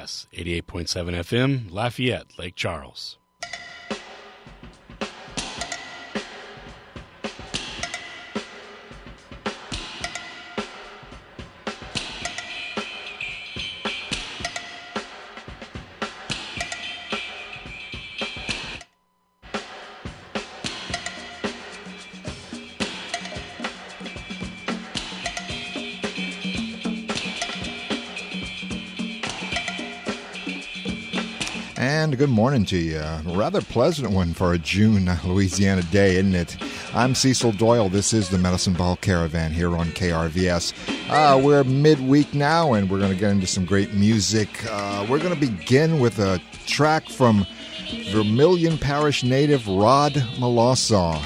KRVS, 88.7 FM, Lafayette, Lake Charles. And good morning to you. A rather pleasant one for a June Louisiana day, isn't it? I'm Cecil Doyle. This is the Medicine Ball Caravan here on KRVS. We're midweek now, and we're going to get into some great music. We're going to begin with a track from Vermilion Parish native Rod Molasaw.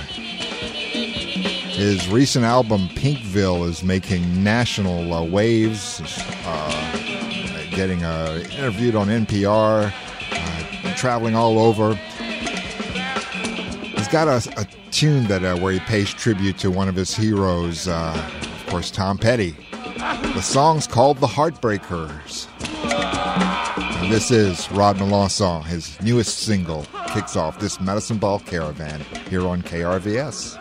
His recent album, Pinkville, is making national waves, getting interviewed on NPR, traveling all over. He's got a tune that where he pays tribute to one of his heroes, of course, Tom Petty. The song's called The Heartbreakers. And this is Rod Molasaw. His newest single kicks off this Medicine Ball Caravan here on KRVS.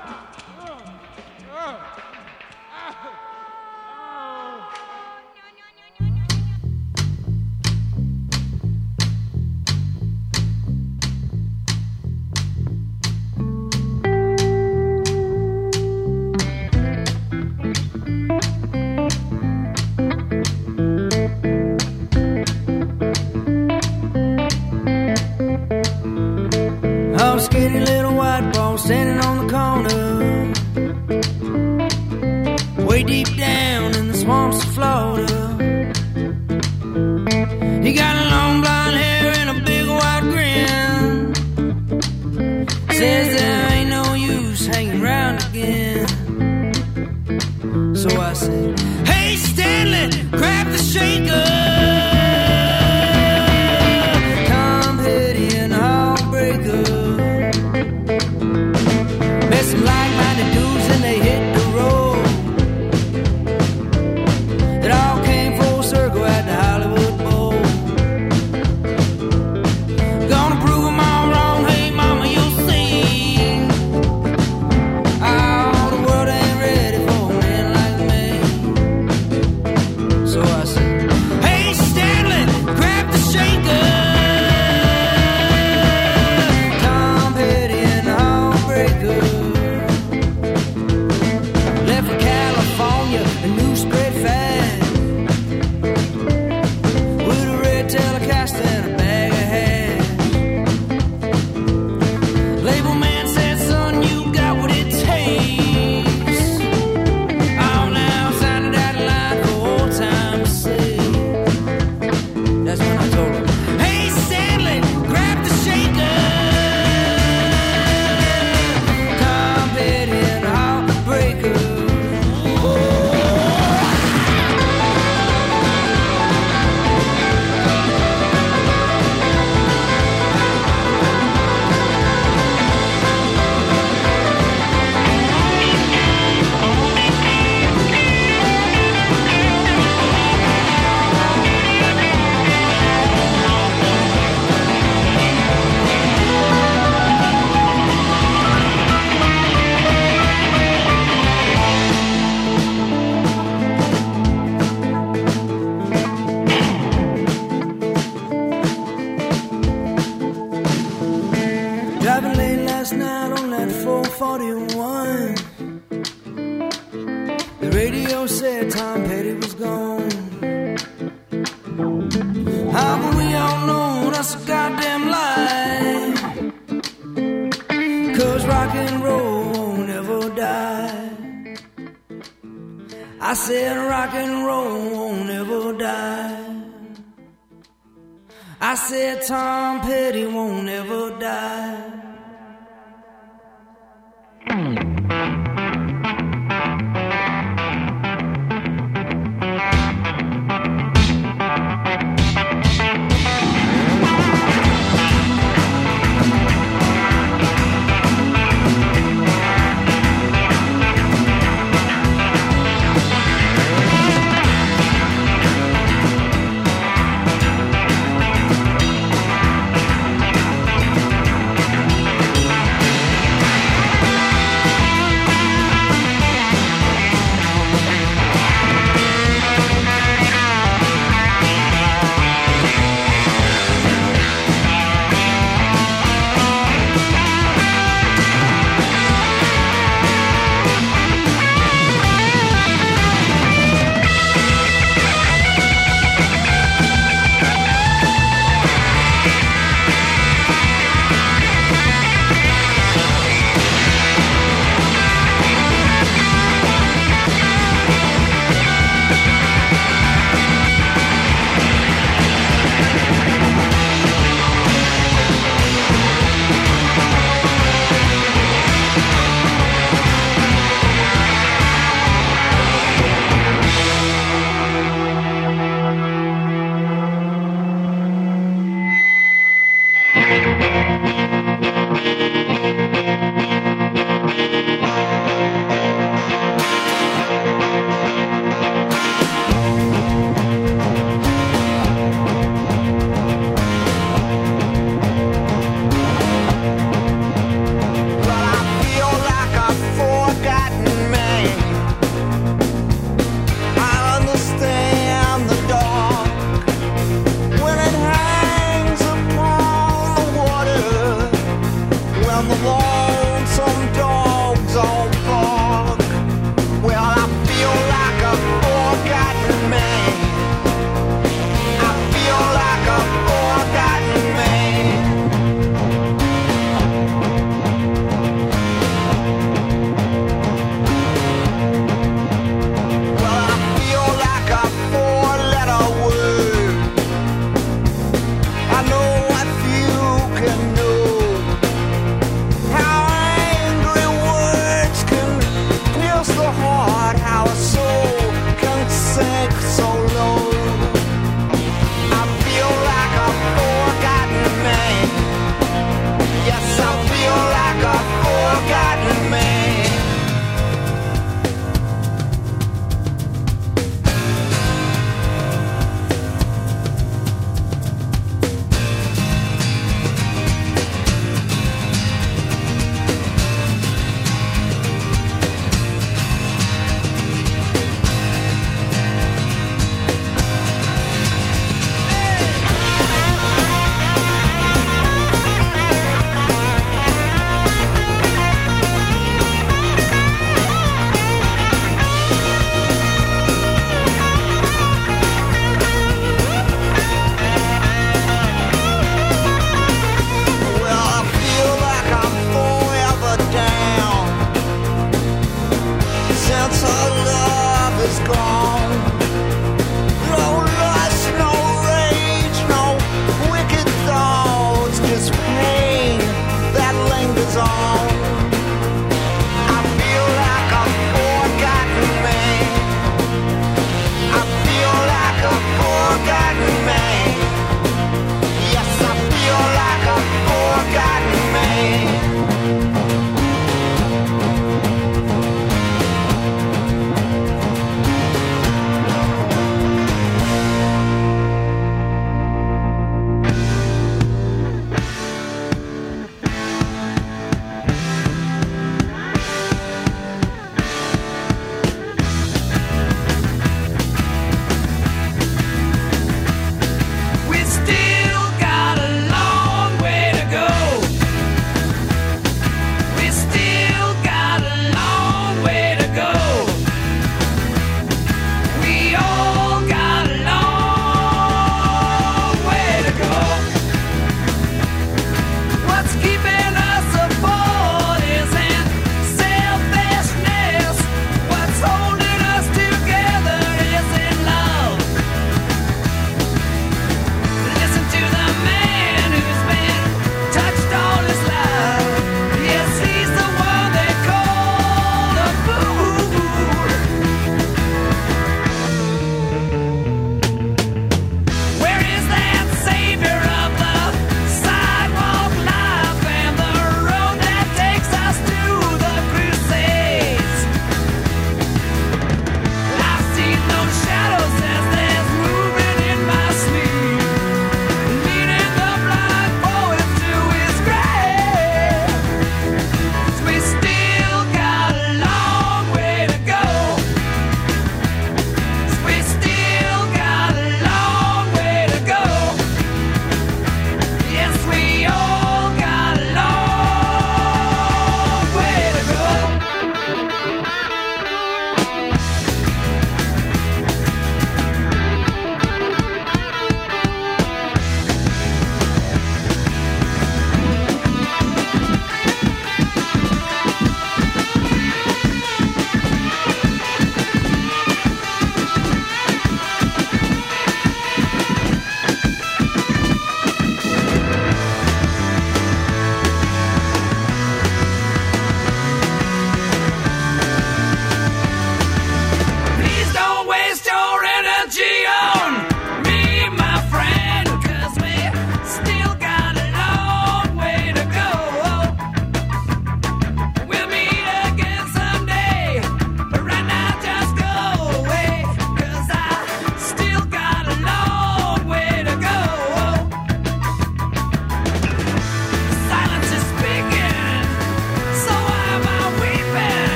Tom Petty won't ever die.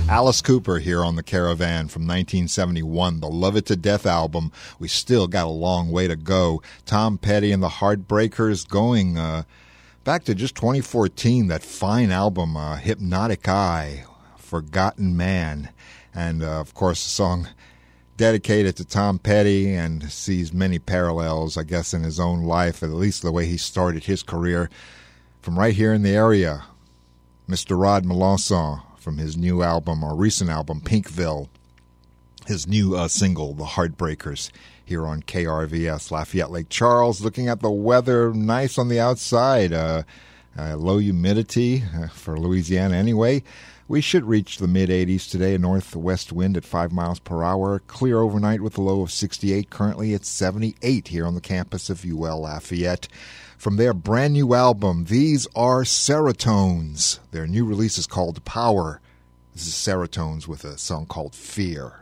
Alice Cooper here on the Caravan from 1971, the Love It to Death album. We still got a long way to go. Tom Petty and the Heartbreakers going back to just 2014, that fine album, Hypnotic Eye, Forgotten Man. And, of course, the song dedicated to Tom Petty and sees many parallels, I guess, in his own life, at least the way he started his career. From right here in the area, Mr. Rod Melanson, from his new album, or recent album, Pinkville, his new single, The Heartbreakers, here on KRVS, Lafayette Lake Charles. Looking at the weather, nice on the outside, low humidity for Louisiana anyway. We should reach the mid-80s today, a northwest wind at 5 miles per hour, clear overnight with a low of 68. Currently it's 78 here on the campus of UL Lafayette. From their brand new album, these are Serotones. Their new release is called Power. This is Serotones with a song called Fear.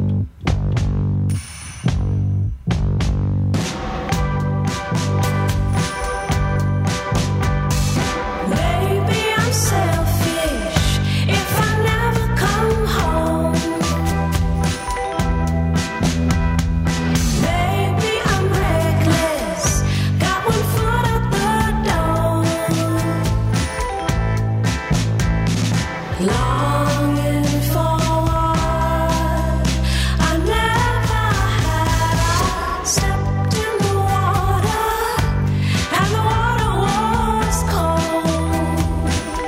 Maybe I'm selfish if I never come home. Maybe I'm reckless, got one foot out the door. Longing for what I never had. I stepped in the water, and the water was cold.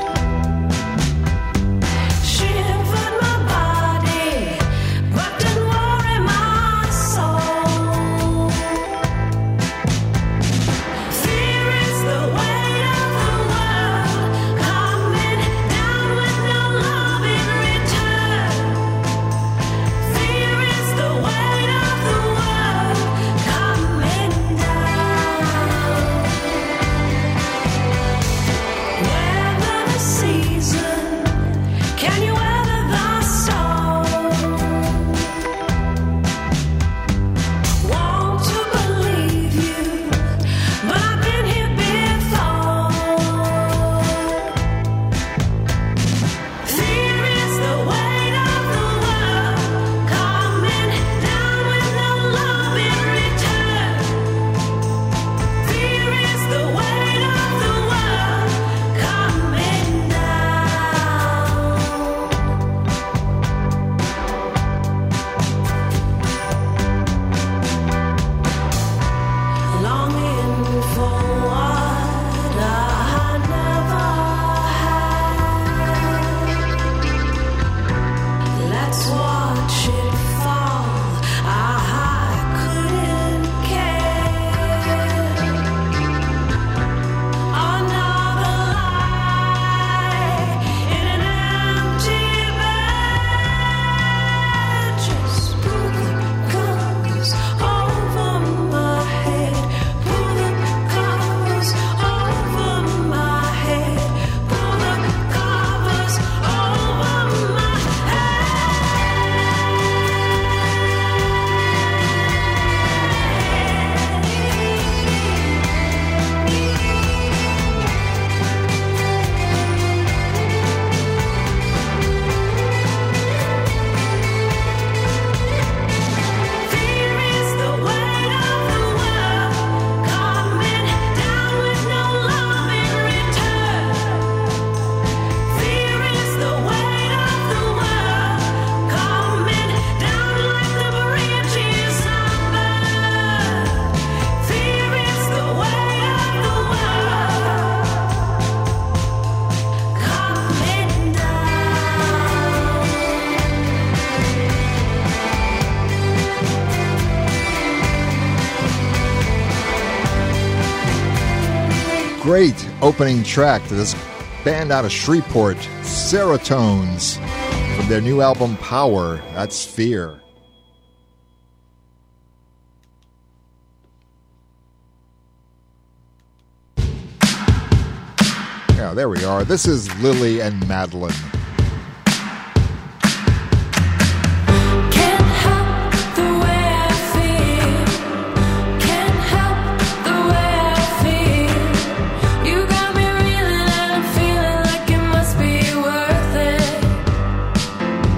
Shivered my body, but didn't worry my soul. Fear is the weight of the world coming down with no love in return. Fear is the weight of the world coming down. Weather the season, can you weather the storm? Want to believe you, but I've been here before. Fear is the weight of the world coming down with no love in return. Fear is the weight of the world coming down. Longing for what I never had. Let's watch it fall. I couldn't care. Another lie in an empty bed. Just pull the covers over my head. Pull the covers over my head. Pull the covers over my Fear is the weight of the world coming down with no love in return. Fear is the weight of the world coming down like the branches of bird. Fear is the weight of the world coming down. Great opening track to this band out of Shreveport, Serotones, from their new album Power. That's Fear. Yeah, there we are. This is Lily and Madeline. Can't help the way I feel. Can't help the way I feel. You got me reeling and I'm feeling like it must be worth it.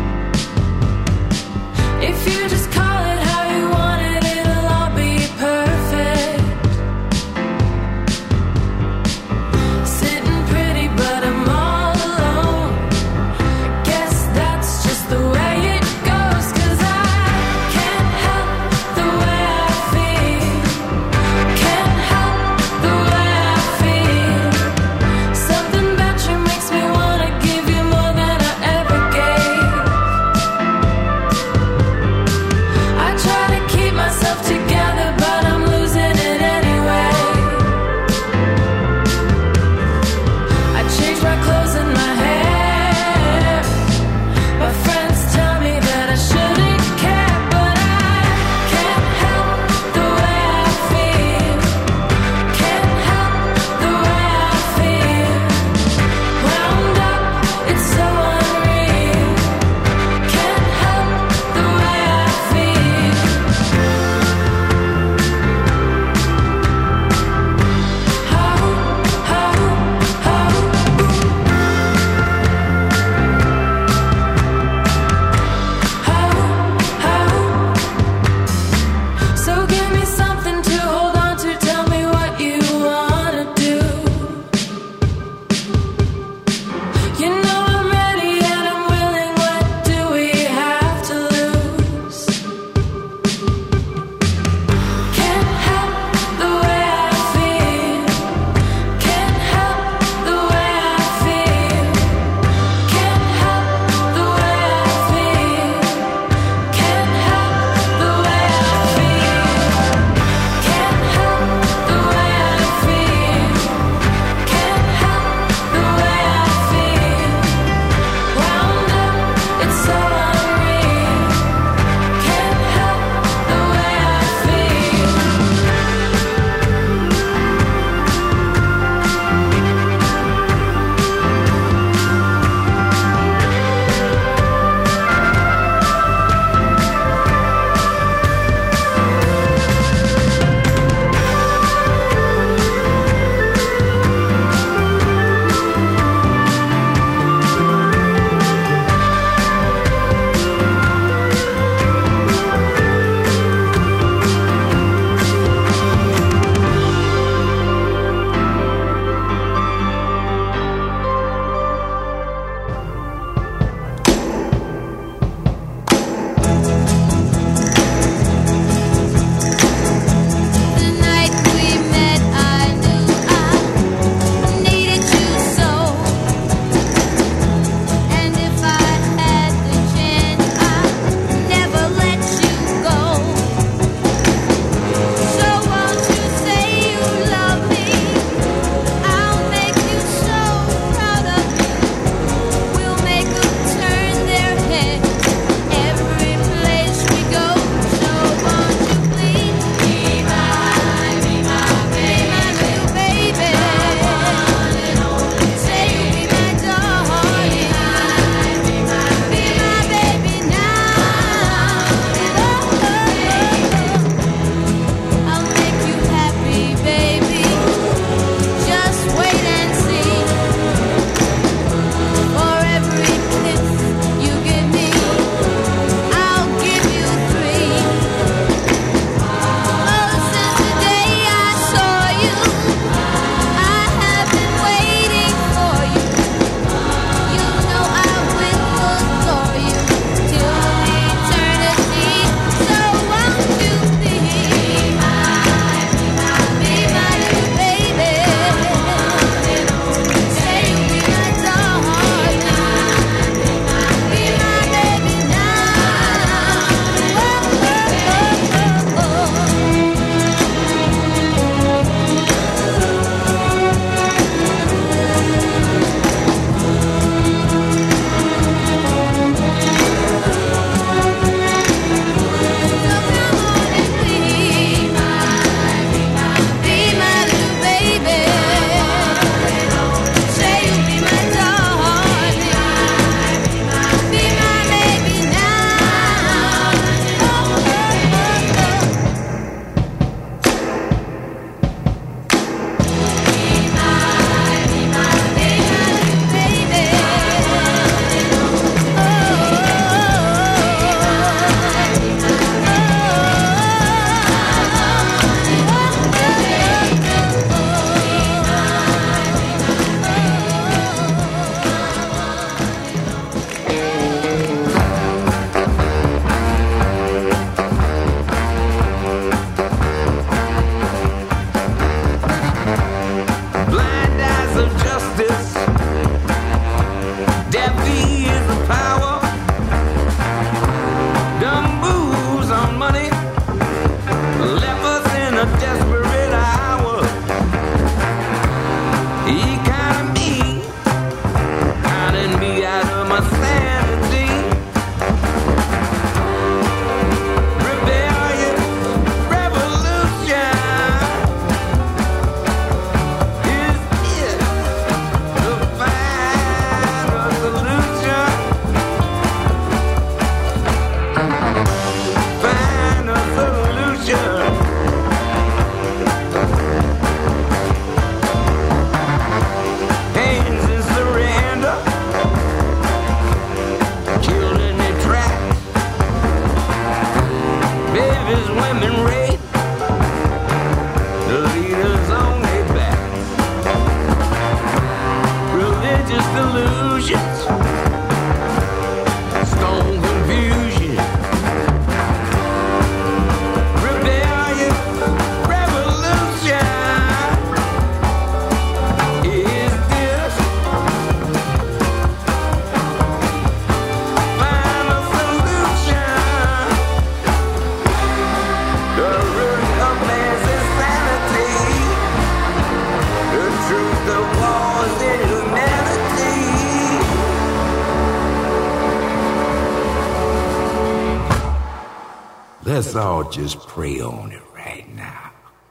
Let's all just pray on it right now.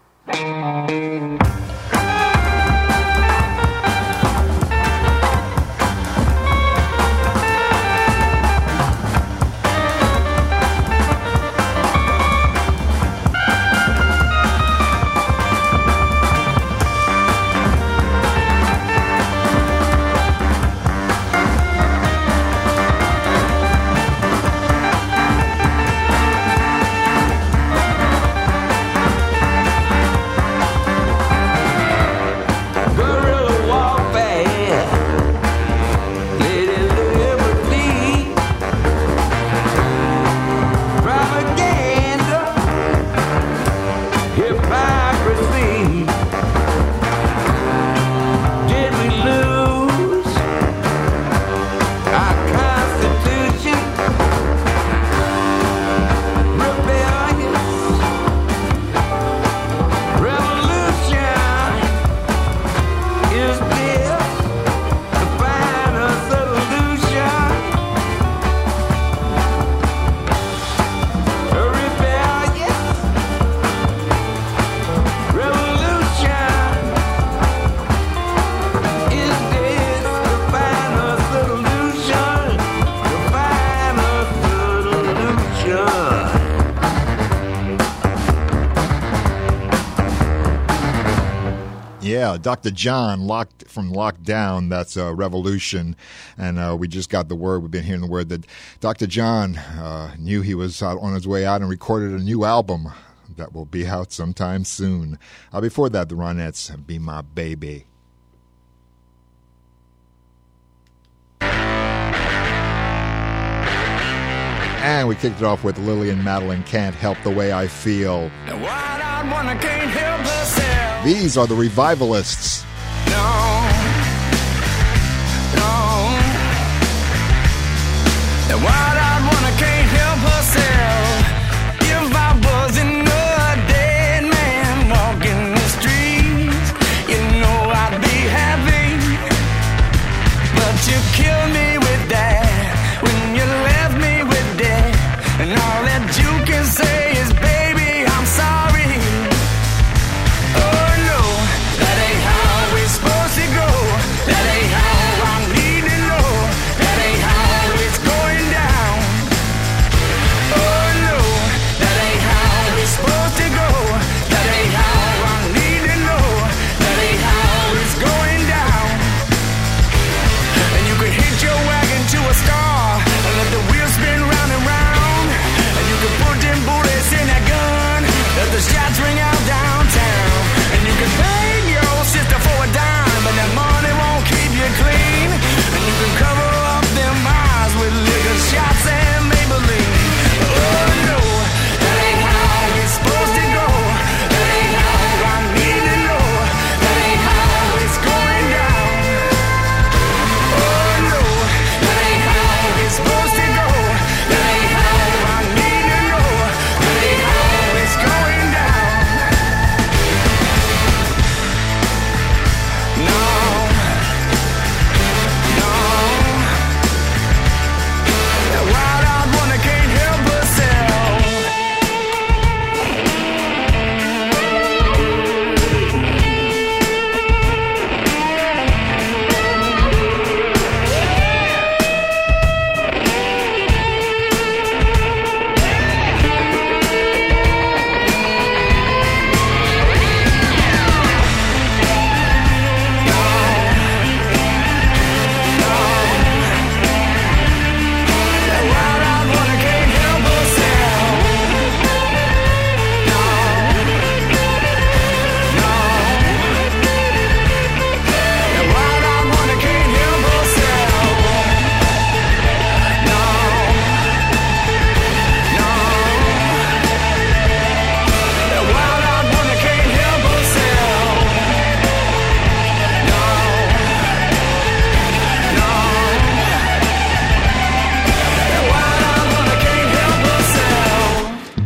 Dr. John, Lockdown, that's Revolution. And we just got the word, we've been hearing the word that Dr. John knew he was on his way out and recorded a new album that will be out sometime soon. Before that, the Ronettes, Be My Baby. And we kicked it off with Lillian Madeline, Can't Help the Way I Feel. These are the Revivalists. The wild-eyed one can't help herself. If I wasn't a dead man walking the streets, you know I'd be happy. But you killed me with that when you left me with that. And all that you can say is, baby, I'm sorry. Oh no, that ain't how we're supposed to go. That ain't how I need to know. That ain't how it's going down. Oh no, that ain't how we're supposed to go. That ain't how I need to know. That ain't how it's going down. And you could hitch your wagon to a star and let the wheels spin round and round. And you could put them bullets in that gun, let the shots ring out downtown. And you could pay your sister for a dime, but that money won't keep you clean. And you can cover up them eyes with liquor shots and Maybelline. Oh no, that ain't how it's supposed to go. That ain't how I need to know. That ain't how it's going down. Oh no, that ain't how it's supposed to go. That ain't how I need to know. That ain't how it's going down. No, no. That wild-eyed one that can't help herself. That wild-eyed one that can't help herself. No, no. That wild-eyed one that can't help herself. No, no. That wild-eyed one that can't help herself. No, no. That wild-eyed one that can't help herself.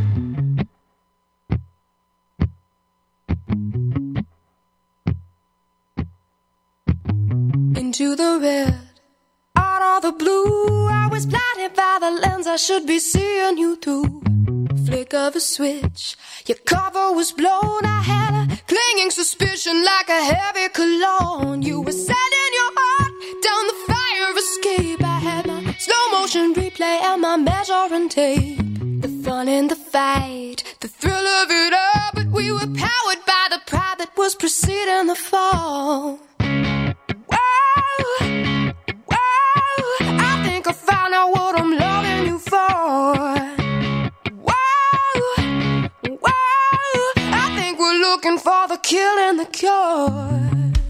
Into the red, out of the blue. I was blinded by the lens I should be seeing you through. flick of a switch, your cover was blown. I had a clinging suspicion like a heavy cologne. You were sending your heart down the fire escape. I had my slow motion replay and my measuring tape. The fun in the fight, the thrill of it all, but we were powered by the pride that was preceding the fall. Whoa, whoa, I think I found out what I'm loving you for. Looking for the kill and the cure.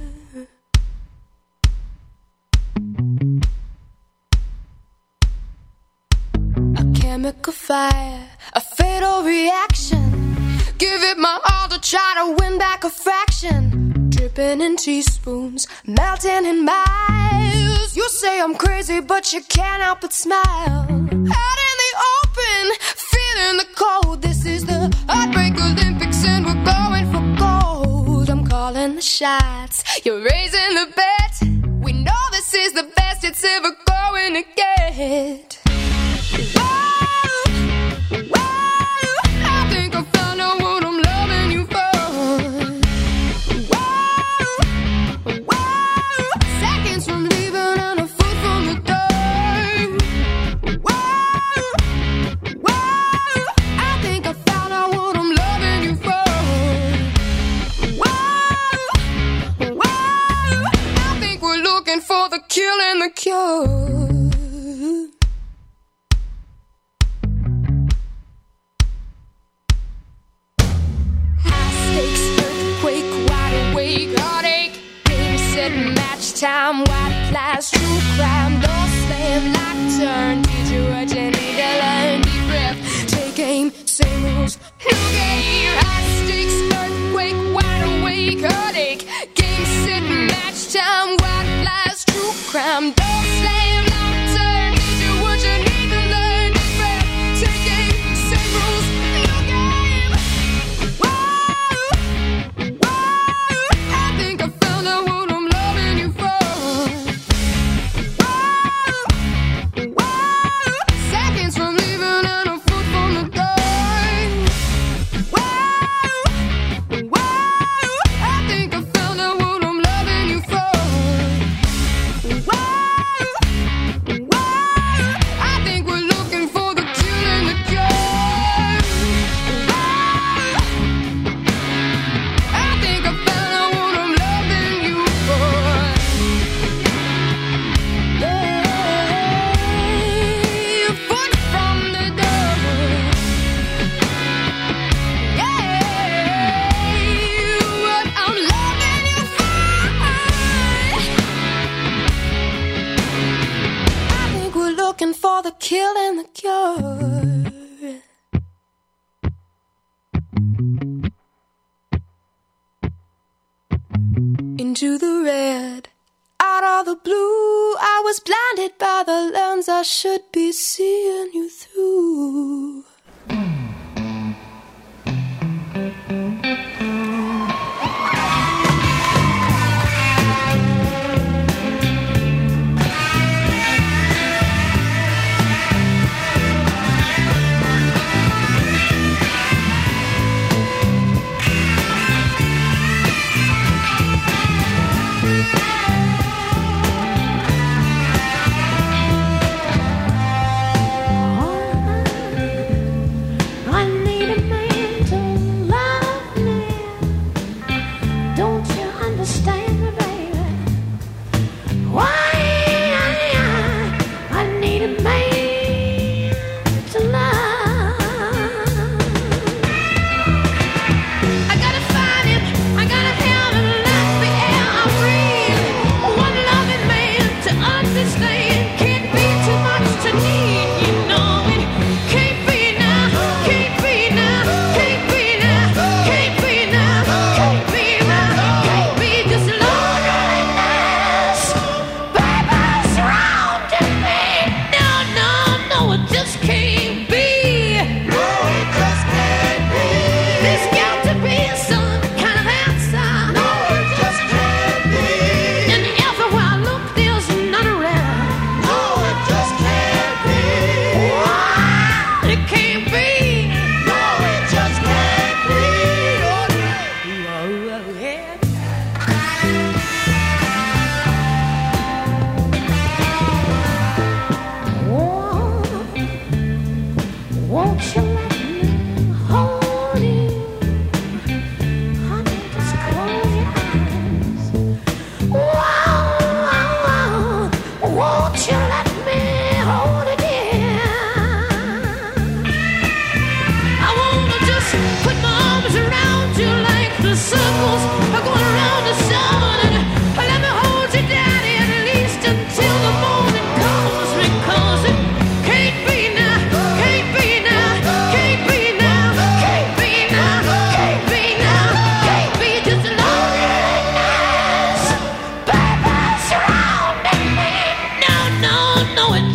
A chemical fire, a fatal reaction. Give it my all to try to win back a fraction. Dripping in teaspoons, melting in miles. You say I'm crazy, but you can't help but smile. Out in the open, feeling the cold. This is the Heartbreak Olympics and we're going for gold. I'm calling the shots, you're raising the bet. We know this is the best it's ever going to get. Whoa, whoa, I think I found out what I'm loving you for. Whoa, whoa, seconds from leaving and a foot from the door. Whoa, whoa, I think I found out what I'm loving you for. Whoa, whoa, I think we're looking for the kill and the cure. Time, white flies, true crime, door slam, lock, turn. Teach you what you need to learn. Deep breath, take aim, same rules, new game. High stakes, earthquake, wide awake, heartache. Game, set, match, time, white flies, true crime, door slam, lock, turn. Teach you what you need to learn. Deep breath, take aim, same rules, new game. Whoa, whoa, I think I found out what I'm loving you for. For the kill and the cure. Into the red, out of the blue, I was blinded by the lens I should be seeing you through.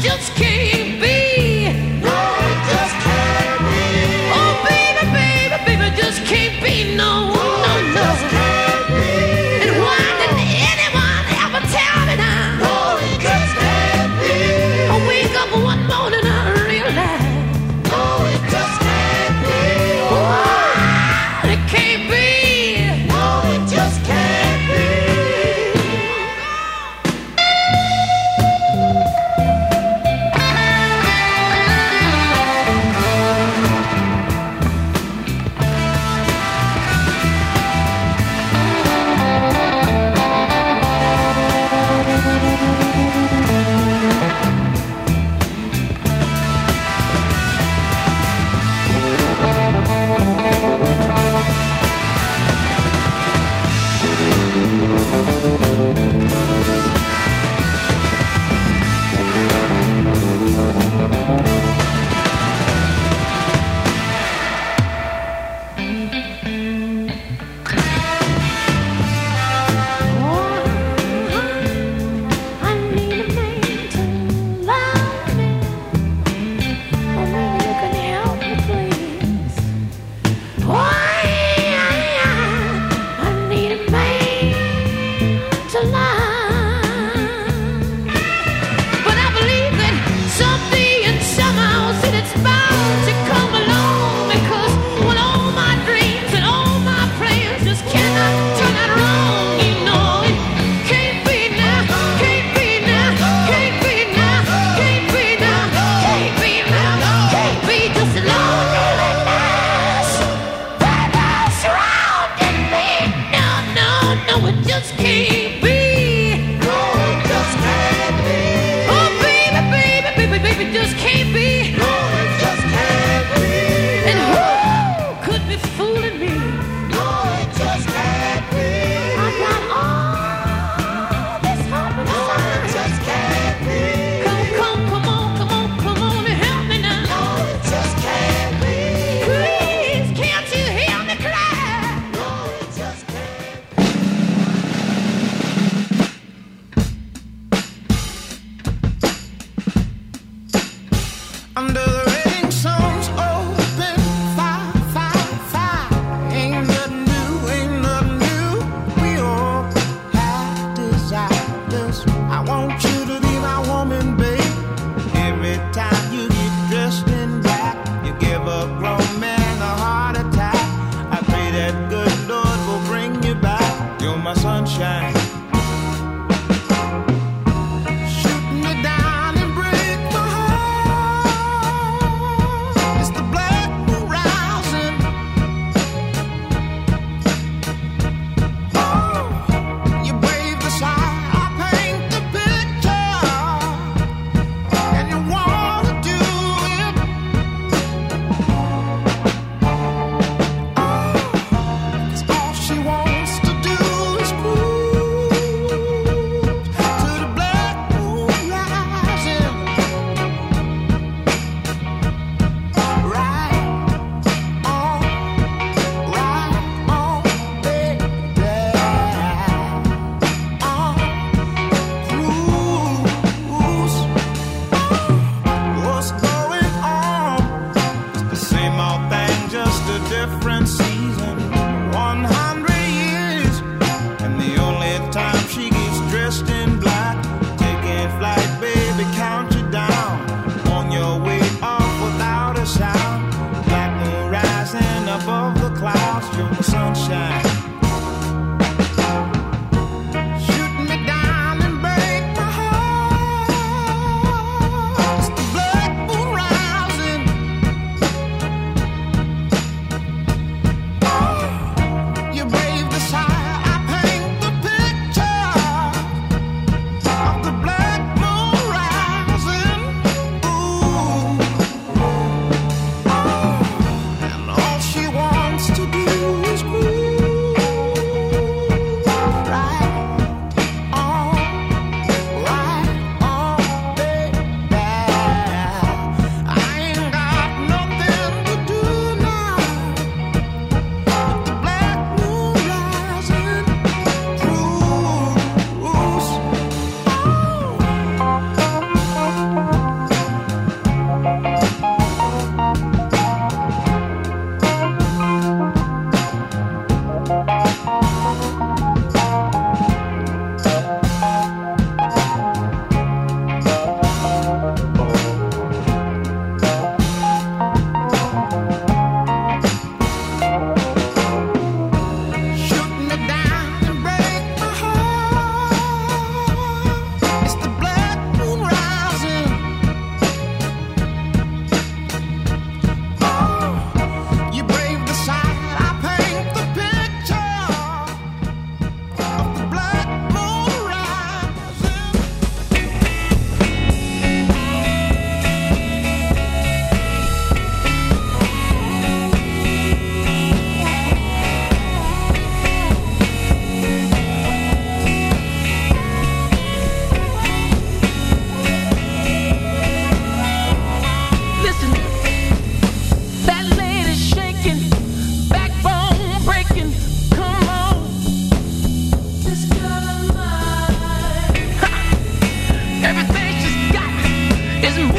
just can't be. No, it just can't be. Oh, baby, baby, baby, just can't be. No, no, no. Just can't be. And why didn't anyone ever tell me now? No, it just can't be. I wake up one morning, I realize. No, it just can't be. Why? It can't be. No, it just can't be. Sunshine, shoot me down and break my heart.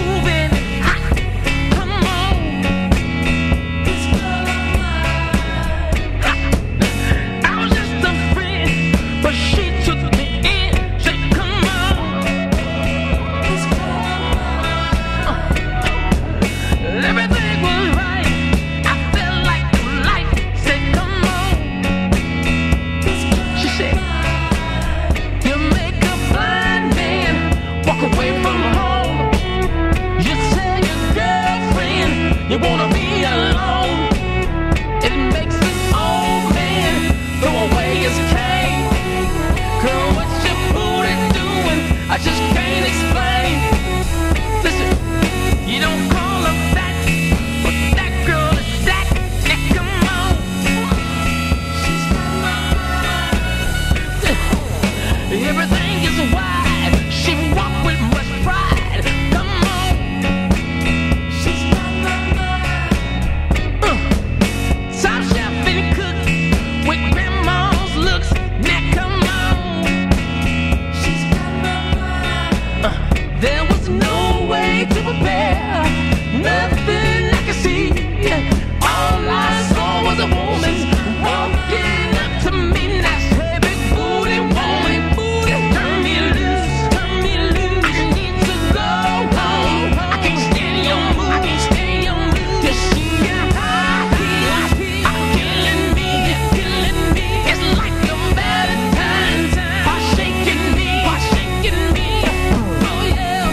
moving. Come on. I was just a friend, but she took me in. Said, come on. Everything was right. I felt like life. Said, come on. She said, you make a blind man walk away from home. You tell your girlfriend you wanna be alone. It makes an old man throw away his cane. Girl, what your booty doing? I just can't explain. Listen, you don't call her that, but that girl is that. And come on. Everything is wide. She walk with much pride. Come on. Top chef and cook with grandma's looks. Now come on. There was no way to prepare. Nothing I could see. All I saw was a woman walking up to me. Nice heavy booty, woman. Turn me loose, turn me loose. I need to go home. I can't stand your mood, I can't stand your mood. To see your high heels are killing me, killing me. It's like a Valentine's, heart shaking me, heart shaking me. Oh yeah.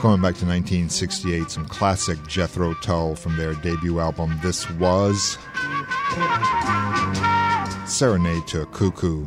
Going back to 1968, some classic Jethro Tull from their debut album, This Was. Serenade to a Cuckoo.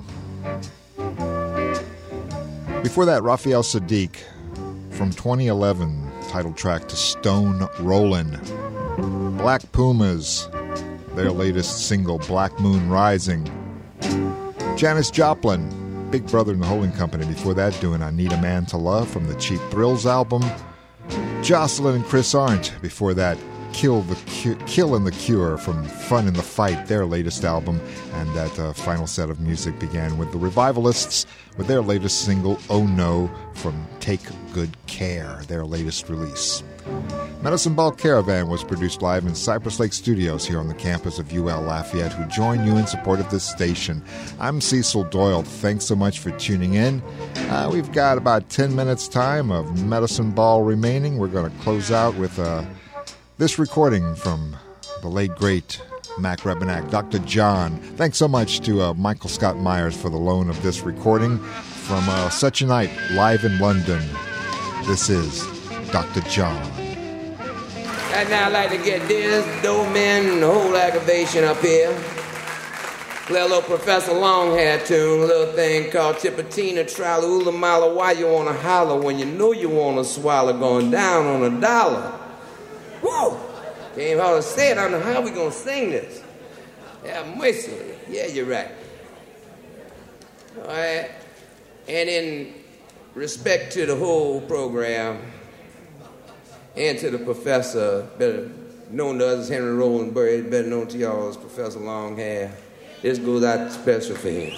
Before that, Raphael Sadiq from 2011, title track to Stone Rollin'. Black Pumas, their latest single, Black Moon Rising. Janis Joplin, Big Brother and the Holding Company, before that doing I Need a Man to Love from the Cheap Thrills album. Jocelyn and Chris Arndt, before that Kill and the Cure from Fun in the Fight, their latest album. And that final set of music began with the Revivalists with their latest single, Oh No, from Take Good Care, their latest release. Medicine Ball Caravan was produced live in Cypress Lake Studios here on the campus of UL Lafayette, who join you in support of this station. I'm Cecil Doyle. Thanks so much for tuning in. We've got about 10 minutes time of Medicine Ball remaining. We're going to close out with this recording from the late, great Mac Rebenak, Dr. John. Thanks so much to Michael Scott Myers for the loan of this recording from Such a Night, live in London. This is Dr. John. Right now I'd like to get this dope man and the whole aggravation up here. Play a little Professor Longhair tune, a little thing called Tippatina Tralla Oola Mala. Why you wanna holler when you know you wanna swallow, going down on a dollar? Whoa! Can't hardly say it. I don't know how we gonna sing this. Yeah, mercy. Yeah, you're right. All right. And in respect to the whole program, and to the professor, better known to us as Henry Roland Bird, better known to y'all as Professor Longhair, this goes out special for him.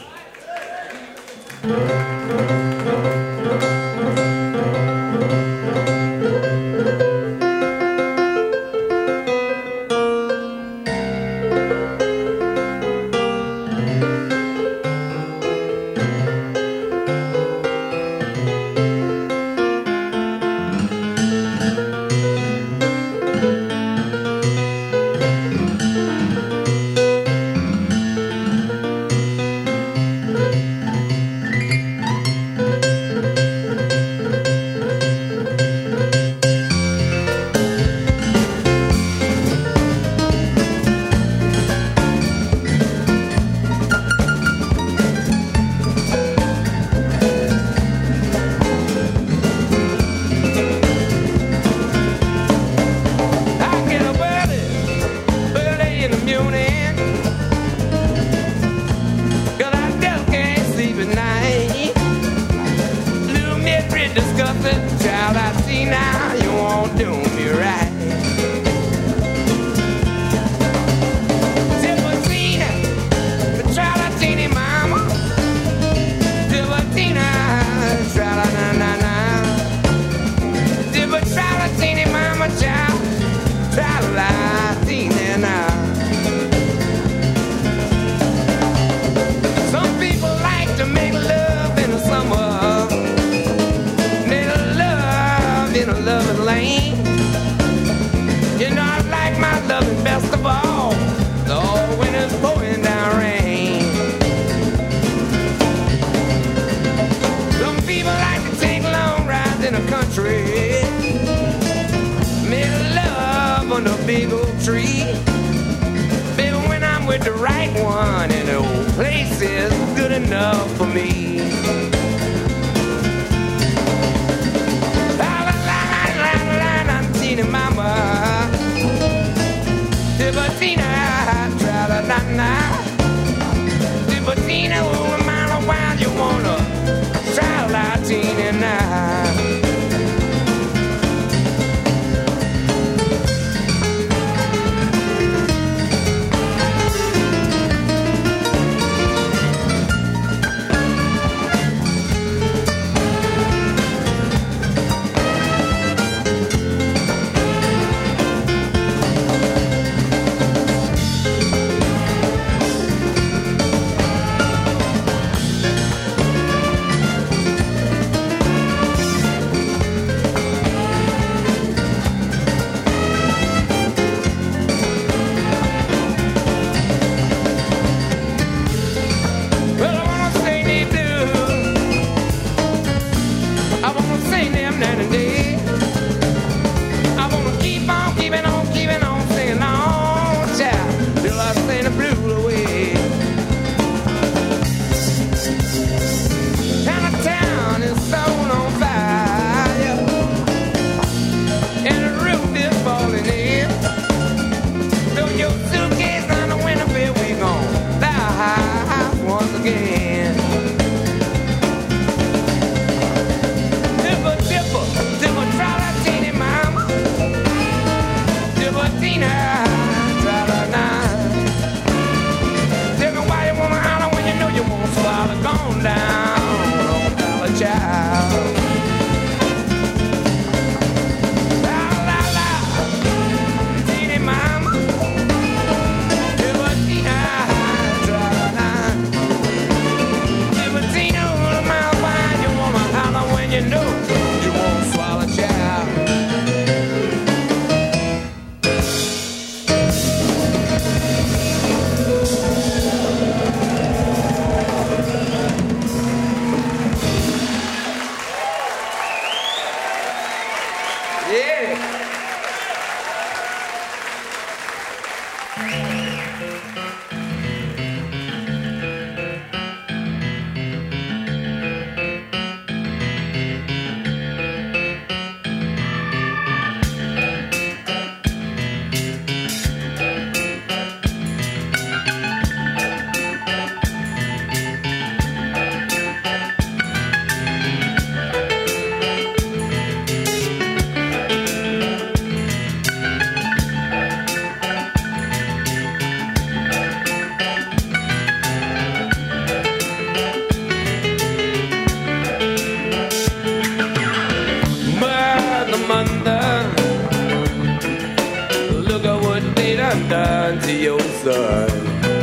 son.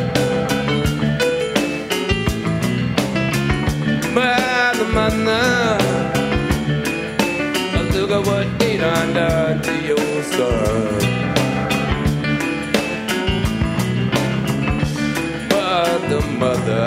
Mother, mother, look at what they done to your son. Mother, mother,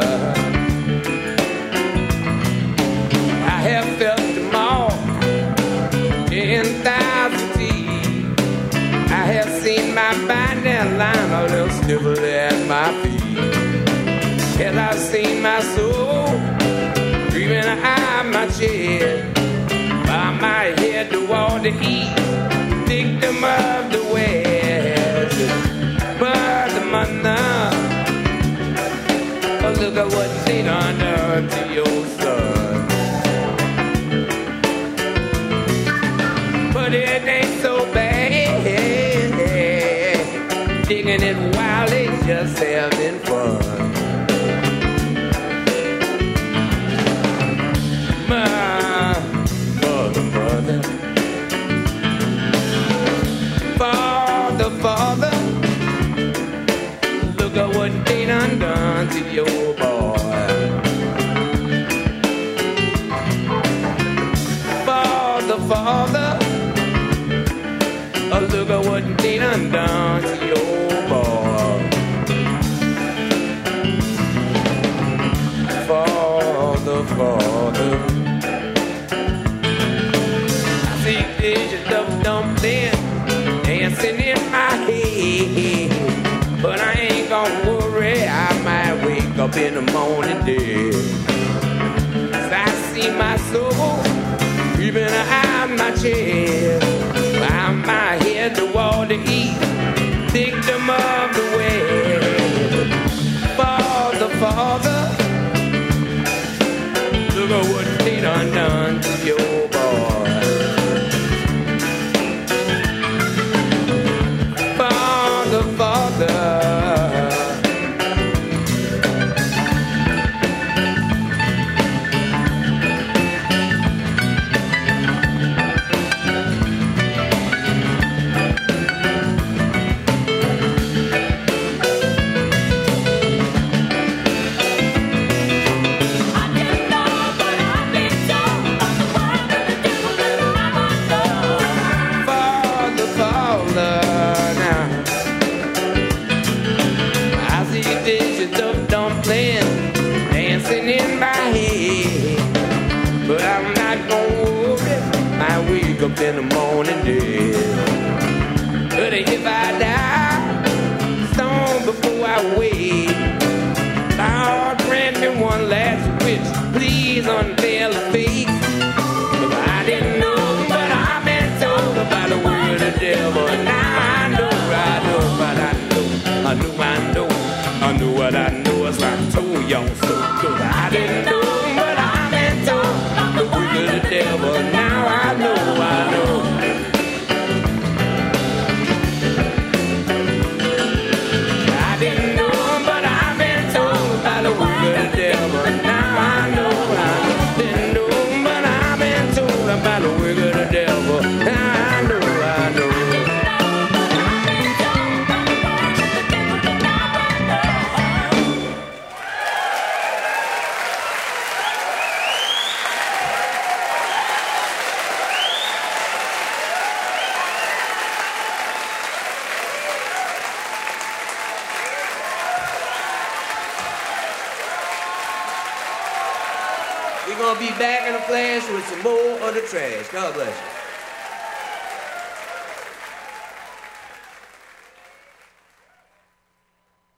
I have felt them all in thousands teeth. I have seen my binding line a little snivel at my feet. And I've seen my soul dreaming out my chest. By my head toward the east, victim of the west. But the mother, oh, look at what they done to your son. But it ain't so bad, digging it while they just having fun. Mother, father, father, look at what they done to your boy. Father, father, look at what they done to your boy. Father, father, dumpling dancing in my head, but I ain't gonna worry, I might wake up in the morning dead. 'Cause I see my soul creeping out my chest, by my head toward the east, victim of the west. Father, father, look at what they done to your boy. Up in the morning dead. But if I die, stone before I wake, Lord, grant me one last wish, please unveil the fake. I didn't know, but I've been told about the word of the devil. Now I know, but I know, I knew what I know as I told y'all so. 'Cause I didn't know, but I've been told the word of the devil. Now I know. I didn't know, but I've been told by the word of the devil. Now I know. I didn't know, but I've been told about the word of the devil. Now I know. We're gonna be back in a flash with some more of the trash. God bless you.